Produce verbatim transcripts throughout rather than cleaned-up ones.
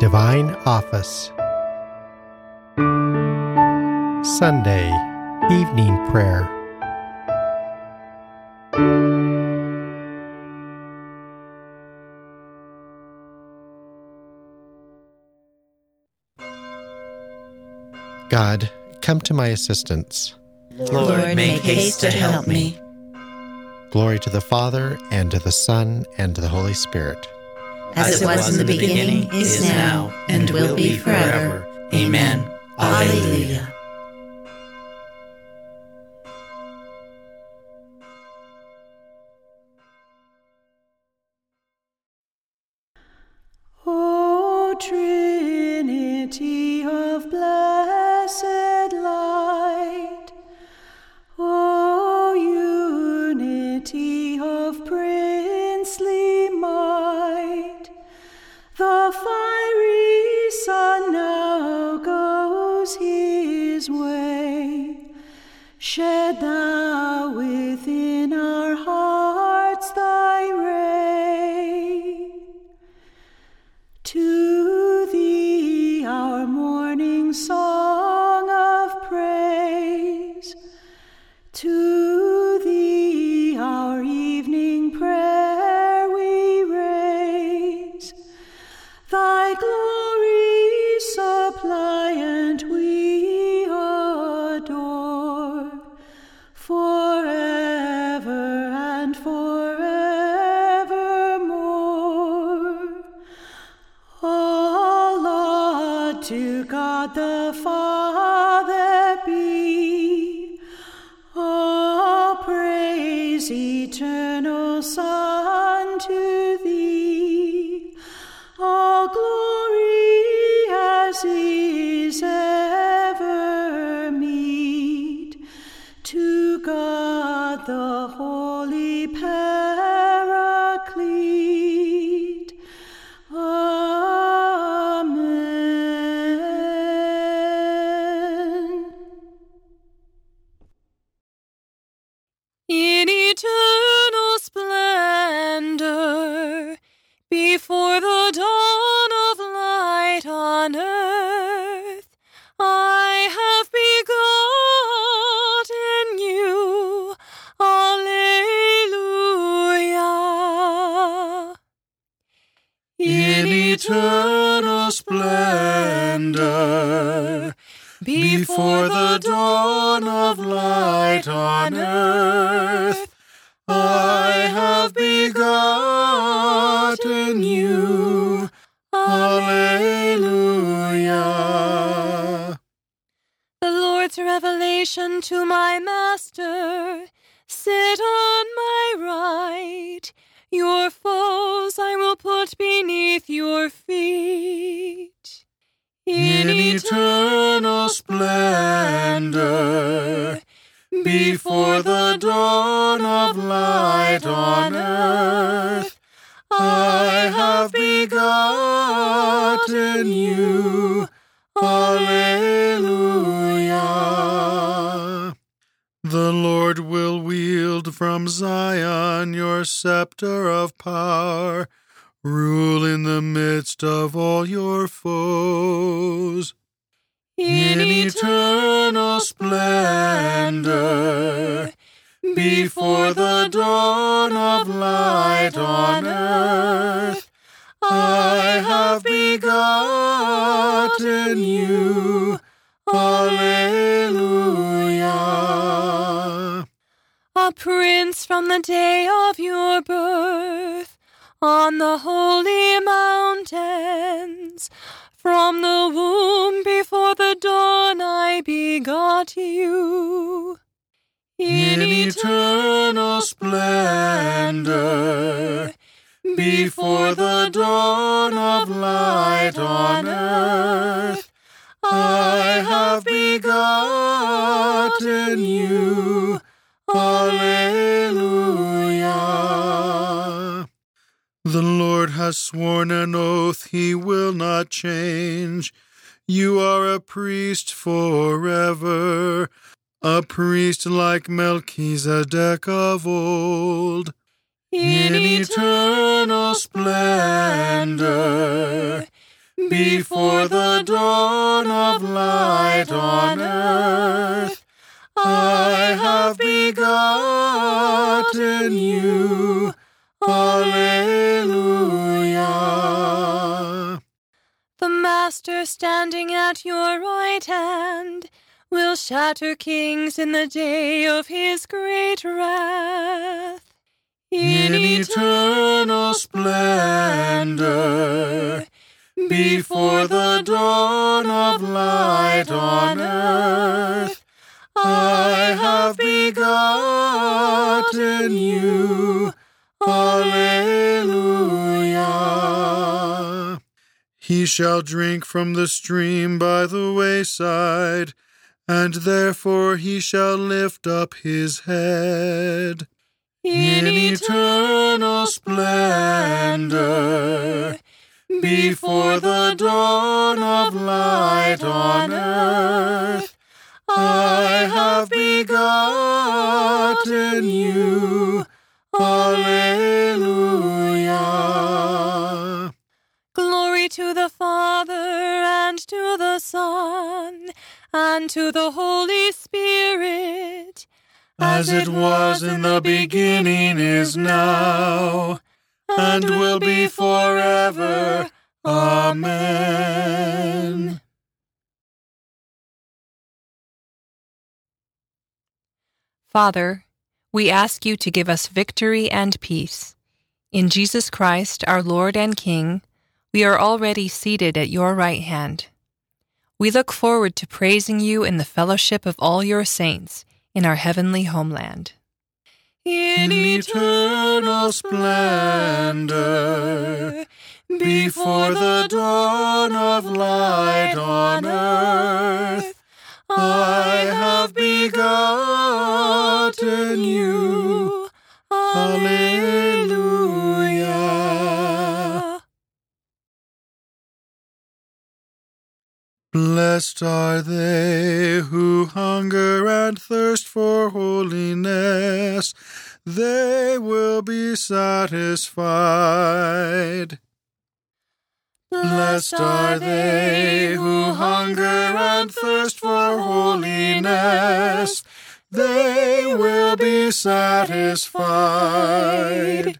Divine Office. Sunday Evening Prayer. God, come to my assistance. Lord, make haste to help me. Glory to the Father, and to the Son, and to the Holy Spirit. As it was in the beginning, is now, and will be forever. Amen. Alleluia. O Trinity of blessed light, O unity of princely might, the fiery Son now goes his way. Shed thou within our hearts thy ray. To thee our morning song of praise, to thee our evening prayer we raise. Thy glory suppliant we adore, forever and forevermore. All laud to God the Father be, all praise, eternal Son, to thee, all glory as is ever meet, to God the Holy Paraclete. Amen. In eternal splendor, before the dawn of light on earth, I have begotten you. Alleluia. In eternal splendor, before the dawn of light on earth, I have begotten you. Alleluia. The Lord's revelation to my Master, sit on my right. Your foes I will put beneath your feet. In eternal splendor, before the dawn of light on earth, I have begotten you. Alleluia. The Lord will wield from Zion your scepter of power. Rule in the midst of all your foes. In eternal splendor, before the dawn of light on earth, I have begotten you. Alleluia. A prince from the day of your birth, on the holy mountains, from the womb before the dawn I begot you. In eternal splendor, before the dawn of light on earth, I have begotten you. Alleluia. The Lord has sworn an oath he will not change. You are a priest forever, a priest like Melchizedek of old. In eternal splendor, before the dawn of light on earth, I have begotten you. Alleluia. The Master standing at your right hand will shatter kings in the day of his great wrath. In eternal splendor, before the dawn of light on earth, I have begotten you. Alleluia. He shall drink from the stream by the wayside, and therefore he shall lift up his head. In eternal splendor, before the dawn of light on earth, I have begotten you. Alleluia. Glory to the Father, and to the Son, and to the Holy Spirit, as it was in the beginning, is now, and will be forever. Amen. Father, we ask you to give us victory and peace. In Jesus Christ, our Lord and King, we are already seated at your right hand. We look forward to praising you in the fellowship of all your saints in our heavenly homeland. In eternal splendor, before the dawn of light on earth, I have begotten you. Alleluia. Blessed are they who hunger and thirst for holiness. They will be satisfied. Blessed are they who hunger and thirst for holiness. They will be satisfied.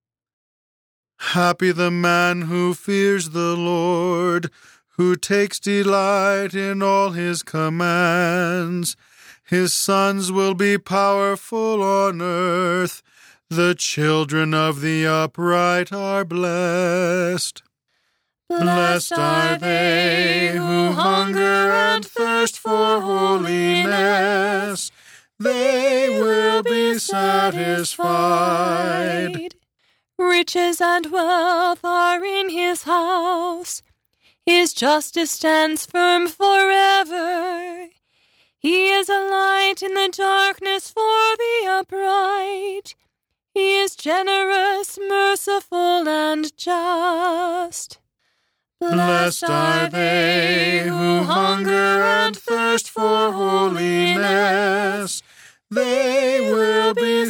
Happy the man who fears the Lord, who takes delight in all his commands. His sons will be powerful on earth. The children of the upright are blessed. Blessed are they who hunger and thirst for holiness. They will be satisfied. Riches and wealth are in his house. His justice stands firm forever. He is a light in the darkness for the upright. He is generous, merciful, and just. Blessed are they who hunger and thirst for holiness. They will be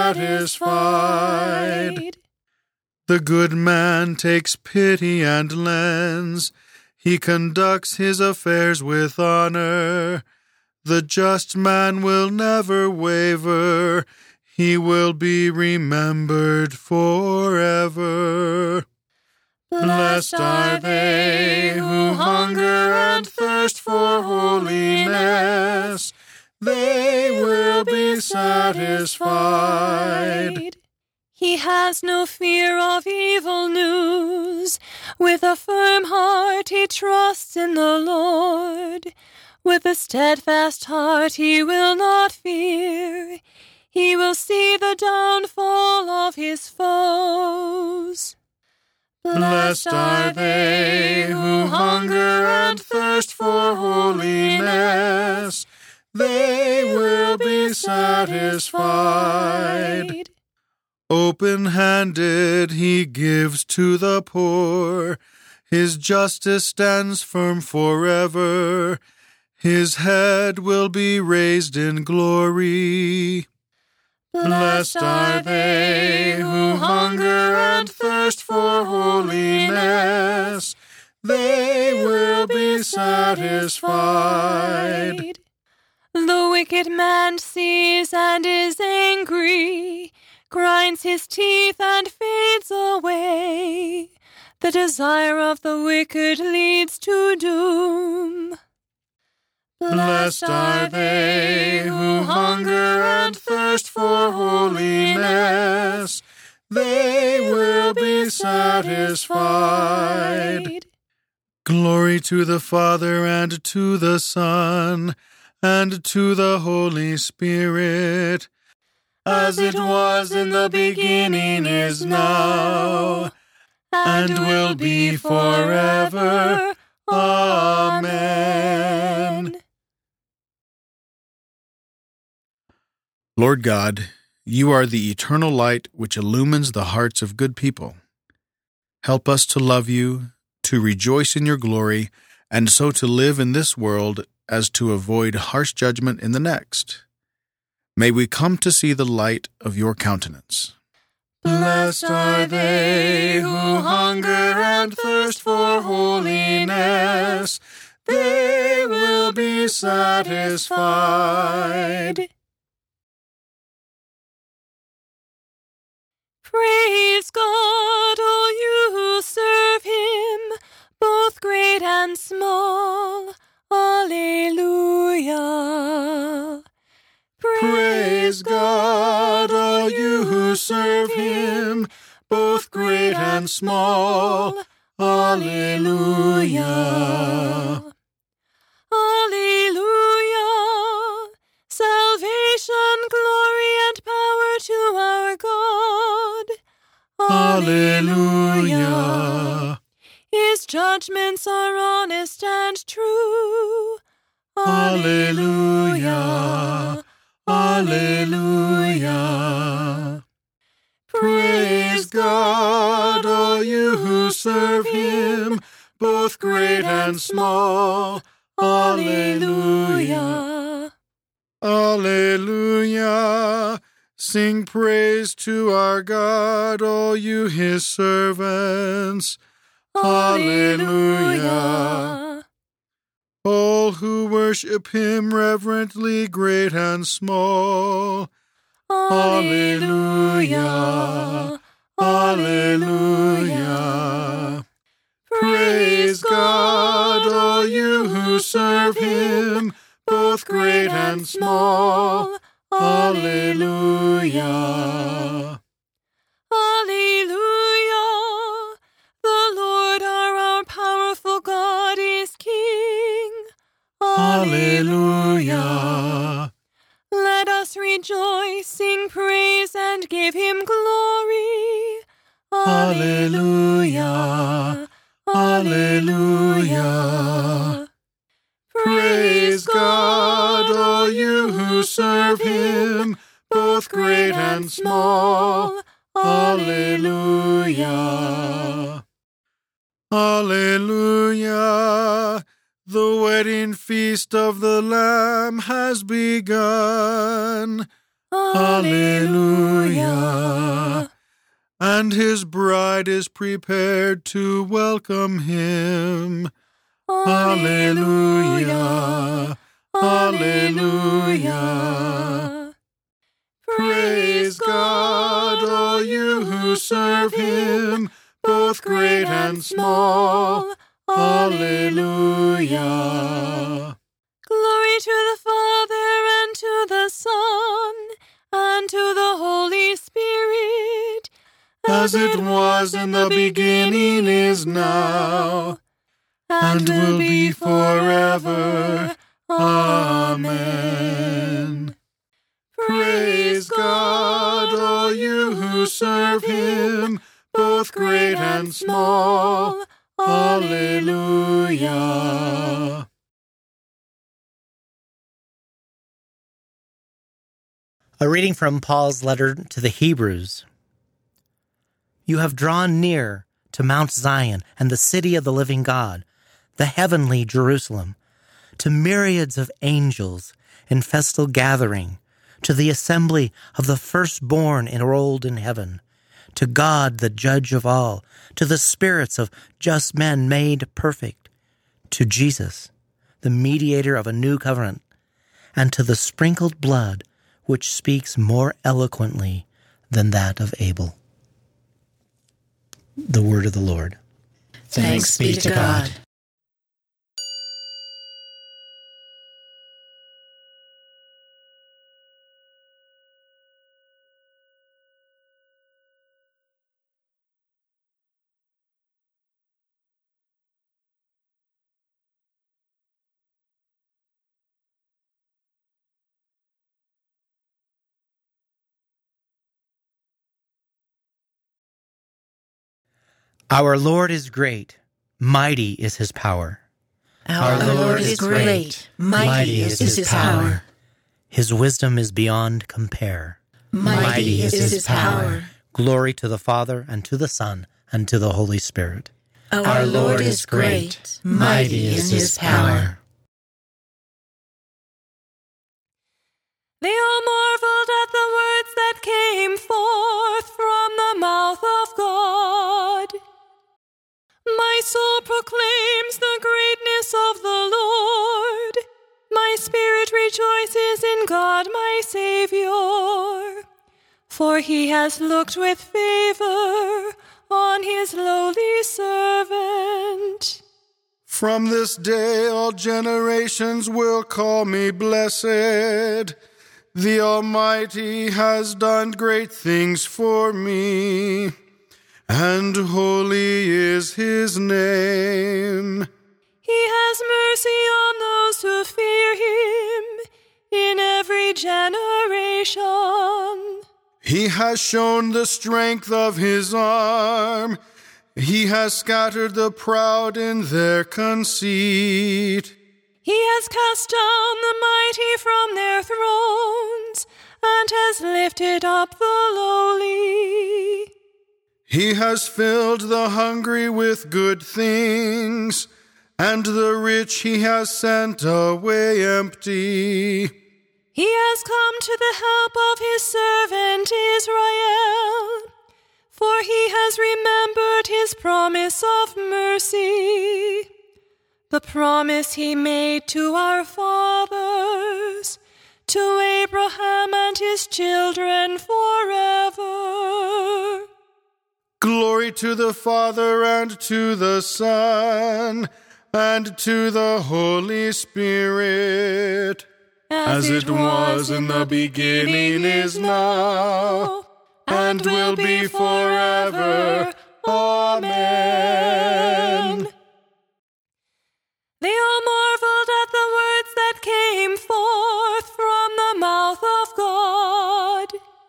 satisfied. The good man takes pity and lends. He conducts his affairs with honor. The just man will never waver. He will be remembered forever. Blessed are they who hunger and thirst for holiness. They will be satisfied. He has no fear of evil news. With a firm heart he trusts in the Lord. With a steadfast heart he will not fear. He will see the downfall of his foes. Blessed are they who hunger and thirst for holiness. They will be satisfied. Open-handed he gives to the poor. His justice stands firm forever. His head will be raised in glory. Blessed are they who hunger and thirst for holiness. They satisfied. The wicked man sees and is angry, grinds his teeth and fades away. The desire of the wicked leads to doom. Blessed are they who hunger and thirst for holiness. They will be satisfied. Glory to the Father, and to the Son, and to the Holy Spirit, as it was in the beginning, is now, and will be forever. Amen. Lord God, you are the eternal light which illumines the hearts of good people. Help us to love you, to rejoice in your glory, and so to live in this world as to avoid harsh judgment in the next. May we come to see the light of your countenance. Blessed are they who hunger and thirst for holiness. They will be satisfied. Praise God, all you who serve him, both great and small. Alleluia. Praise God, all you who serve him, both great and small. Alleluia. Alleluia. Salvation, glory, and power to our God. Alleluia. His judgments are honest and true. Alleluia. Alleluia. Praise God, all you who serve him, both great and small. Alleluia. Alleluia. Sing praise to our God, all you his servants. Alleluia. All who worship him reverently, great and small. Alleluia. Alleluia. Praise God, all you who serve him, both great and small. Alleluia. Alleluia. The Lord our powerful God is King. Alleluia. Let us rejoice, sing praise, and give him glory. Alleluia. Alleluia. Praise God, all you who serve him, both great and small. Alleluia. Alleluia. The wedding feast of the Lamb has begun. Alleluia. And his bride is prepared to welcome him. Alleluia. Alleluia. Praise God, all you who serve him, both great and small. Alleluia. Glory to the Father, and to the Son, and to the Holy Spirit, as it was in the beginning, is now, and will be forever. Amen. Praise God, all you who serve him, both great and small. Alleluia. A reading from Paul's letter to the Hebrews. You have drawn near to Mount Zion and the city of the living God, the heavenly Jerusalem, to myriads of angels in festal gathering, to the assembly of the firstborn enrolled in heaven, to God the judge of all, to the spirits of just men made perfect, to Jesus, the mediator of a new covenant, and to the sprinkled blood which speaks more eloquently than that of Abel. The word of the Lord. Thanks be to God. Our Lord is great, mighty is his power. Our Lord is great, mighty is his power. His wisdom is beyond compare. Mighty is his power. Glory to the Father, and to the Son, and to the Holy Spirit. Our Lord is great, mighty is his power. They all marveled at the words that came forth from the mouth of God. My soul proclaims the greatness of the Lord. My spirit rejoices in God my Savior, for he has looked with favor on his lowly servant. From this day all generations will call me blessed. The Almighty has done great things for me, and holy is his name. He has mercy on those who fear him in every generation. He has shown the strength of his arm. He has scattered the proud in their conceit. He has cast down the mighty from their thrones and has lifted up the lowly. He has filled the hungry with good things, and the rich he has sent away empty. He has come to the help of his servant Israel, for he has remembered his promise of mercy, the promise he made to our fathers, to Abraham and his children forever. Glory to the Father, and to the Son, and to the Holy Spirit, as, as it was in the beginning, is now, and will be forever. Amen. They all marveled at the words that came forth from the mouth of God.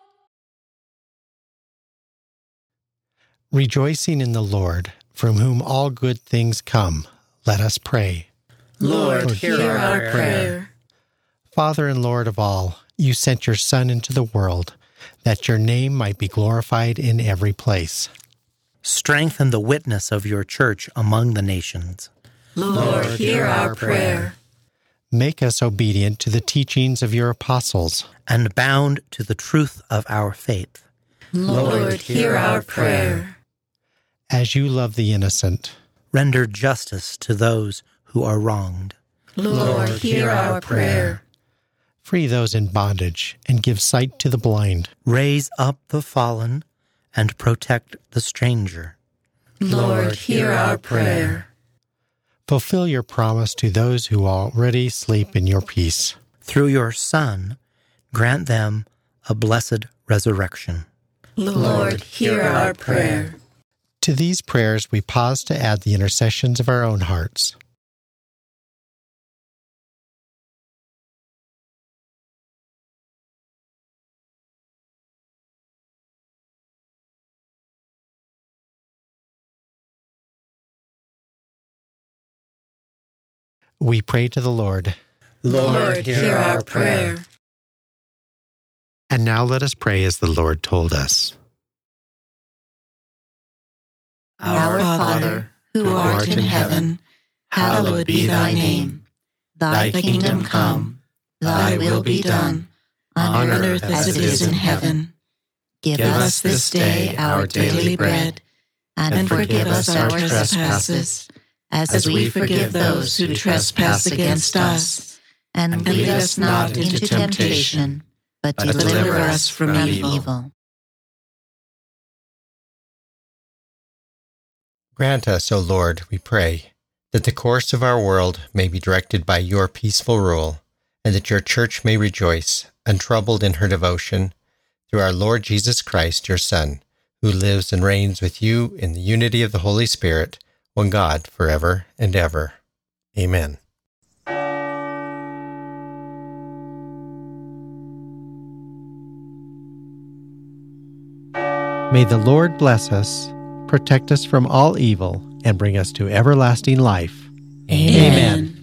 Rejoicing in the Lord, from whom all good things come, let us pray. Lord, Lord hear, hear our prayer. prayer. Father and Lord of all, you sent your Son into the world, that your name might be glorified in every place. Strengthen the witness of your church among the nations. Lord, hear our prayer. Make us obedient to the teachings of your apostles, and bound to the truth of our faith. Lord, hear our prayer. As you love the innocent, render justice to those who are wronged. Lord, hear our prayer. Free those in bondage and give sight to the blind. Raise up the fallen and protect the stranger. Lord, hear our prayer. Fulfill your promise to those who already sleep in your peace. Through your Son, grant them a blessed resurrection. Lord, hear our prayer. To these prayers we pause to add the intercessions of our own hearts. We pray to the Lord. Lord, hear our prayer. And now let us pray as the Lord told us. Our Father, who art in heaven, hallowed be thy name. Thy kingdom come, thy will be done, on earth as it is in heaven. Give us this day our daily bread, and forgive us our trespasses, as we forgive those who trespass against us. And lead us not into temptation, but deliver us from evil. Grant us, O Lord, we pray, that the course of our world may be directed by your peaceful rule, and that your church may rejoice, untroubled in her devotion, through our Lord Jesus Christ, your Son, who lives and reigns with you in the unity of the Holy Spirit, one God, forever and ever. Amen. May the Lord bless us, protect us from all evil, and bring us to everlasting life. Amen. Amen.